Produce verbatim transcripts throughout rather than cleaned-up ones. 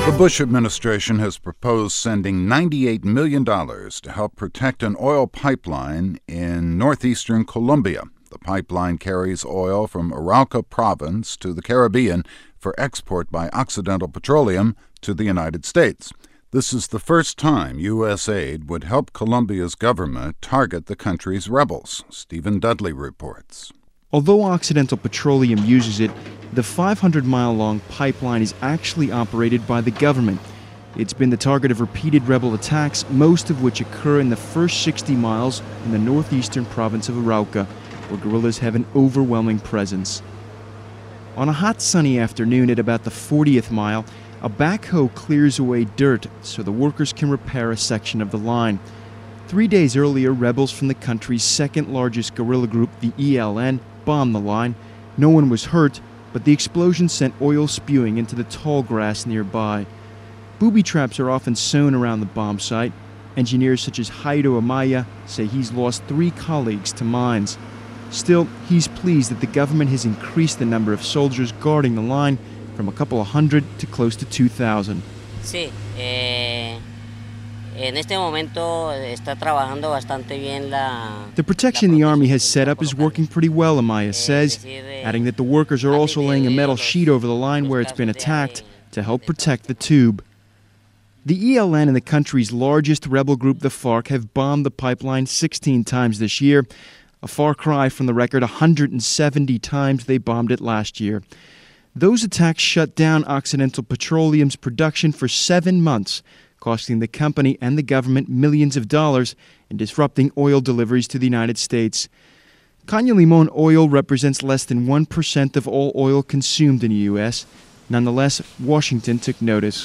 The Bush administration has proposed sending ninety-eight million dollars to help protect an oil pipeline in northeastern Colombia. The pipeline carries oil from Arauca province to the Caribbean for export by Occidental Petroleum to the United States. This is the first time U S aid would help Colombia's government target the country's rebels. Stephen Dudley reports. Although Occidental Petroleum uses it, the five hundred mile long pipeline is actually operated by the government. It's been the target of repeated rebel attacks, most of which occur in the first sixty miles in the northeastern province of Arauca, where guerrillas have an overwhelming presence. On a hot sunny afternoon at about the fortieth mile, a backhoe clears away dirt so the workers can repair a section of the line. Three days earlier, rebels from the country's second largest guerrilla group, the E L N, bombed the line. No one was hurt, but the explosion sent oil spewing into the tall grass nearby. Booby traps are often sown around the bomb site. Engineers such as Jairo Amaya say he's lost three colleagues to mines. Still, he's pleased that the government has increased the number of soldiers guarding the line from a couple of hundred to close to two thousand. Sí, eh, en este momento está trabajando bastante bien la. The protection the Army has set up is working pretty well, Amaya says, adding that the workers are also laying a metal sheet over the line where it's been attacked to help protect the tube. The E L N and the country's largest rebel group, the FARC, have bombed the pipeline sixteen times this year, a far cry from the record one hundred seventy times they bombed it last year. Those attacks shut down Occidental Petroleum's production for seven months, costing the company and the government millions of dollars and disrupting oil deliveries to the United States. Caña Limón oil represents less than one percent of all oil consumed in the U S. Nonetheless, Washington took notice.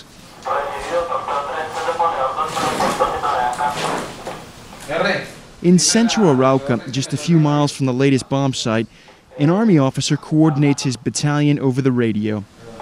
In central Arauca, just a few miles from the latest bomb site, an Army officer coordinates his battalion over the radio.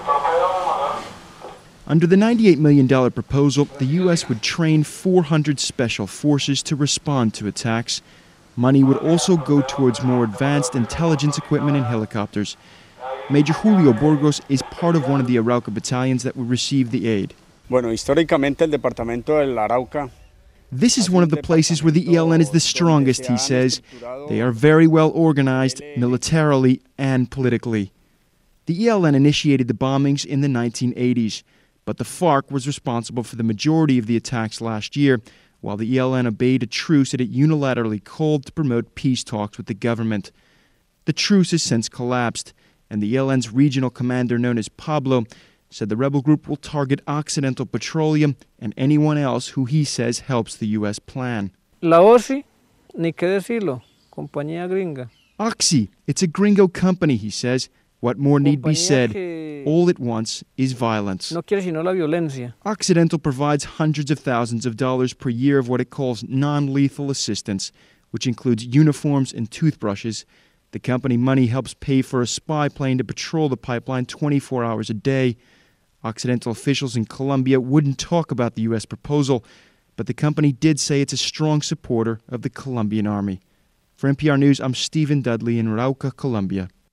Under the ninety-eight million dollars proposal, the U S would train four hundred special forces to respond to attacks. Money would also go towards more advanced intelligence equipment and helicopters. Major Julio Burgos is part of one of the Arauca battalions that would receive the aid. Bueno, históricamente el departamento del Arauca. This is one of the places where the E L N is the strongest, he says. They are very well organized, militarily and politically. The E L N initiated the bombings in the nineteen eighties, but the FARC was responsible for the majority of the attacks last year, while the E L N obeyed a truce that it unilaterally called to promote peace talks with the government. The truce has since collapsed, and the E L N's regional commander, known as Pablo, said the rebel group will target Occidental Petroleum and anyone else who he says helps the U S plan. La Oxy, ni qué decirlo, compañía gringa. Oxy, it's a gringo company, he says. What more need be said? All it wants is violence. No quiere sino la violencia. Occidental provides hundreds of thousands of dollars per year of what it calls non-lethal assistance, which includes uniforms and toothbrushes. The company money helps pay for a spy plane to patrol the pipeline twenty-four hours a day. Occidental officials in Colombia wouldn't talk about the U S proposal, but the company did say it's a strong supporter of the Colombian army. For N P R News, I'm Stephen Dudley in Arauca, Colombia.